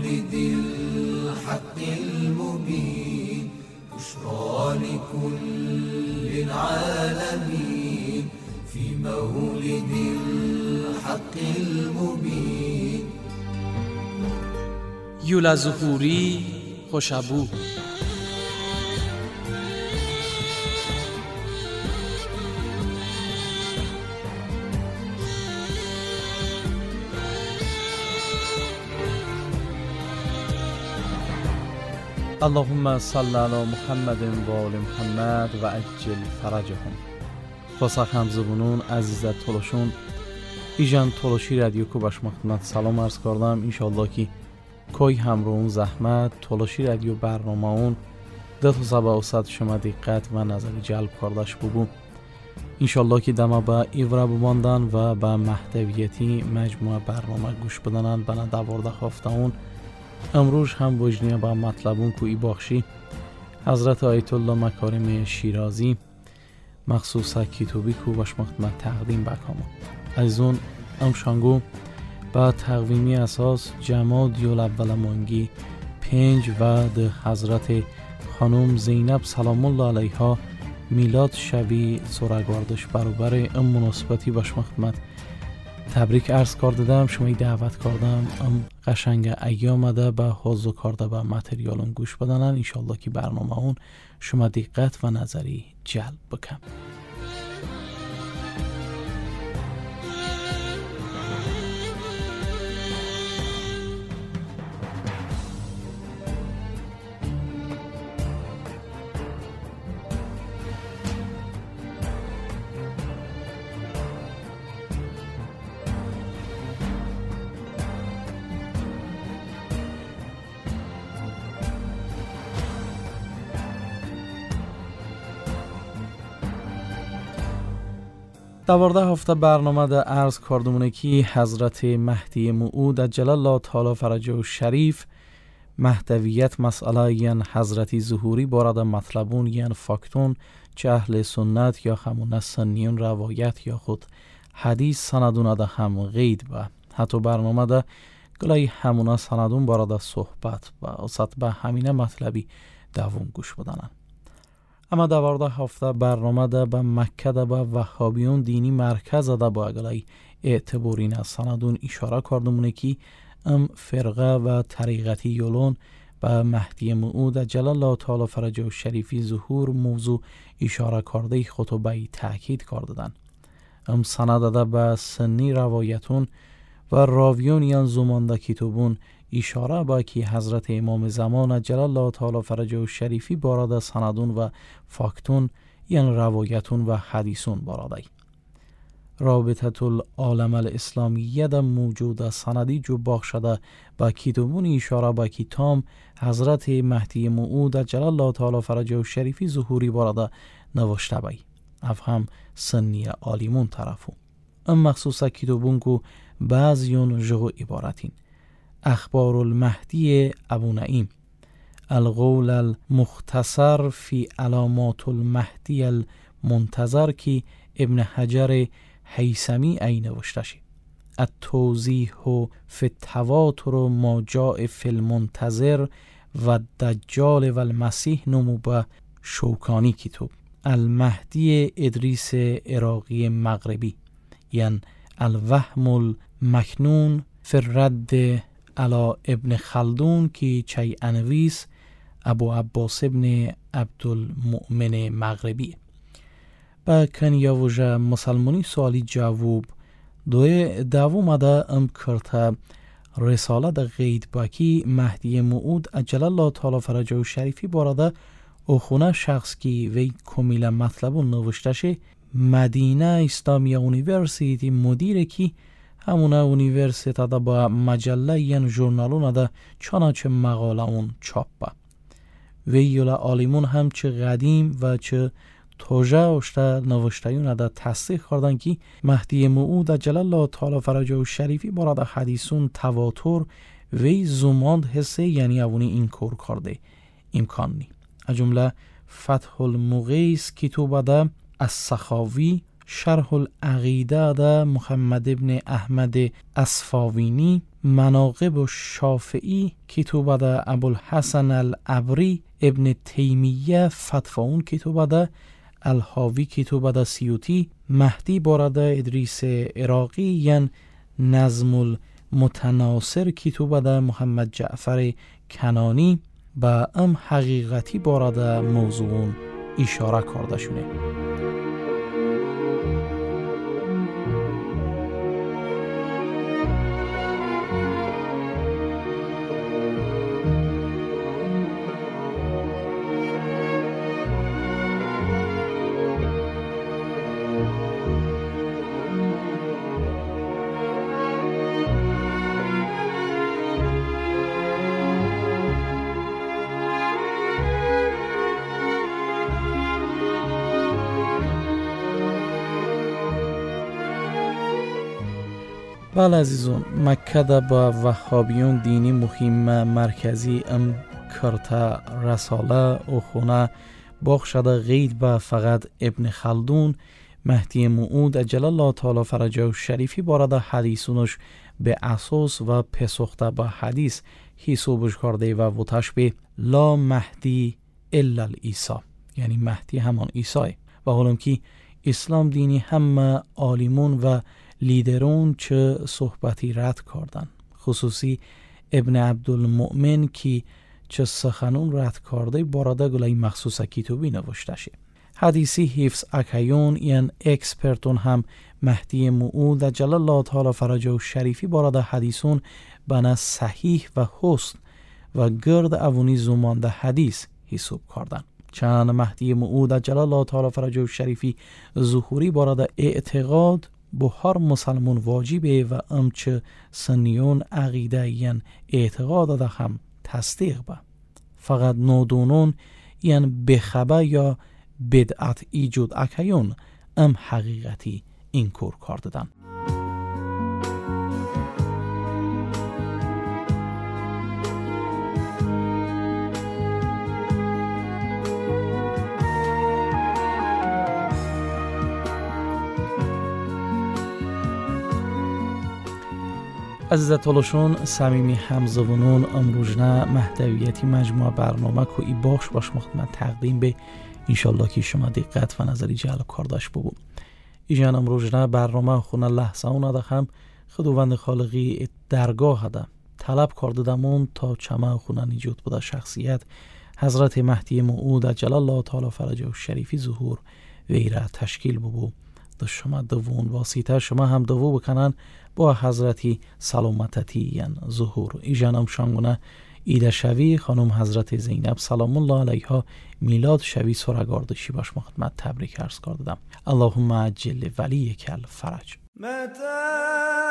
مولد الحق المبين بشرى لكل العالمين في مولد الحق المبين. یولا ظهوری خوشابو. اللهم صل علی محمد و آل محمد و عجل فرجهم. خصوصا همزبونون عزیزت تولشون ایجان تولشی رادیو کو باش مخدمت سلام عرض کردم. انشالله که کوی همرون زحمت تولشی رادیو برنامه اون ده تا سبا اوسط شما دقت و نظری جلب کردش ببون. انشالله که دما با ایورا بماندن و با محتویتی مجموعه برنامه گوش بدنن بنا دوارده هفته اون امروز هم وجنیه با مطلبون کوئی بخشی حضرت آیت الله مکارم شیرازی مخصوصا کتابی کو باش مخدمت تقدیم بکنم. از اون امشانگو با تقویمی اساس جمادی الاول مانگی 5 و ده حضرت خانم زینب سلام الله علیها میلاد شبی سورگاردش برابر ام مناسبتی باش مخدمت تبریک عرض کردم. شما دعوت کردم ام قشنگ ایام ده به حوض کرده به متریالون گوش بدنن. انشالله که برنامه اون شما دقت و نظری جلب بکن. دوارده هفته برنامه ده عرض کردمونه که حضرت مهدی موعود عجل الله تعالی فرجه شریف محتویت مسئله یعن حضرت ظهوری بارد مطلبون یعن فاکتون چه اهل سنت یا همون سنیون روایت یا خود حدیث سندونه ده هم غید به حتی برنامه ده گلای همونه سندون بارد صحبت و اصد به همینه مطلبی دوون گوش بدنن. اما دوارده هفته برنامه ده به مکه ده به وهابیون دینی مرکز ده با اگلای اعتبارین از سندون اشاره کردمونه که ام فرقه و طریقتی یولون به مهدی موعود عجل الله تعالی فرجه شریفی ظهور موضوع اشاره کرده خطبه تأکید کردن. ام سند ده به سنی روایتون و راویون یان زمانده کتابون اشاره با که حضرت امام زمان عجل الله تعالی فرجه شریفی بارد سندون و فاکتون یعنی روایتون و حدیثون باراده. رابطه العالم الاسلامیه ده موجود سندی جو باخشده با کتابون اشاره با که تام حضرت مهدی موعود عجل الله تعالی فرجه شریفی ظهوری بارده نوشته بای افهم سنی عالیمون طرفو. ام مخصوصا کتابون که بعضیون جغو عبارتین اخبار المهدی ابو نعیم، القول المختصر فی علامات المهدی المنتظر که ابن حجر هیثمی ای نوشتشی، التوضیح فی التواتر ما جاء فی المنتظر و الدجال و المسیح نمو به شوکانی کتاب، المهدی ادریس عراقی مغربی یعنی الوهم المکنون فی الرد علا ابن خلدون که چی انویس ابو عباس ابن عبدالمؤمن مغربی. با کنیا وجه مسلمانی سوالی جواب دوم ده ام کرده رساله ده غید باکی مهدی موعود عجل الله تعالی فرجه شریفی بارده او خونه شخص که وی کمیل مطلب نوشتشه مدینه اسلامی اونیورسیتی مدیره که همونه اونیورسیتا ده با مجله یعن ژورنالونه ده چنانچه مقاله اون چاپ با وی یولا آلیمون هم چه قدیم و چه توجه اشته نوشتهیونه ده تصدیق کردن که مهدی موعود عجل الله تعالی فرجه شریفی بارد حدیثون تواتر وی زماند حسه یعنی اونی این کور کرده امکان نی. از جمله فتح المغیث کتاب ده از سخاوی شرح العقیده ده محمد ابن احمد اصفاوینی، مناقب الشافعی کتاب ده ابوالحسن العبری، ابن تیمیه فتواون کتاب ده، الحاوی کتاب ده سیوطی، مهدی بارده ادریس عراقی یعن نظم المتناصر کتاب ده محمد جعفر کنانی با ام حقیقتی بارده موضوعون اشاره کرده شونه. بله عزیزون، مکه ده با وهابیون دینی مهم مرکزی ام کرتا رساله و خونه بخشده غید به فقط ابن خلدون مهدی موعود عجل الله تعالی فرجه شریفی بارده حدیثونش به اساس و پسخته به حدیث حسابش کرده و وطش به لا مهدی الا العیسی، یعنی مهدی همان عیسی. و حالم که اسلام دینی هم عالمون و لیدرون چه صحبتی رد کردن، خصوصی ابن عبدالمؤمن که چه سخنون رد کرده بارده گلای مخصوص کتابی نوشته شه. حدیثی حفظ اکیون یعن اکسپرتون هم مهدی موعود عجل الله تعالی فرجه و شریفی بارده حدیثون بنا صحیح و حسن و گرد اوونی زمان ده حدیث حساب کردن. چند مهدی موعود عجل الله تعالی فرجه و شریفی ظهوری بارده اعتقاد به هر مسلمان واجبه و امچه سنیون عقیده یعن اعتقاد ده هم تصدیق به. فقط نودونون یعن بخبه یا بدعت ایجود اکیون ام حقیقتی این کور کردن. عزیزت طالشون صمیمی همزبانون امروزنه محتویاتی مجموعه برنامه که ای باش خدمت تقدیم به انشالله که شما دقت و نظری جلب کردش ببو. ایجان امروزنه برنامه خونه لحظه اون ده هم خداوند خالقی درگاه ده طلب کرده دمون تا چمه خونه نجات بده شخصیت حضرت مهدی موعود عجل الله تعالی فرجه و شریفی ظهور ویره تشکیل ببو. دو شما دوون واسطه شما هم دوو بکنن با حضرتی سلامتتی یعن ظهور. ایجان هم شانگونه ایده شوی خانم حضرت زینب سلام الله علیها میلاد شوی سرگاردشی باش خدمت تبریک عرض کردم. اللهم عجل ولی کل فرج.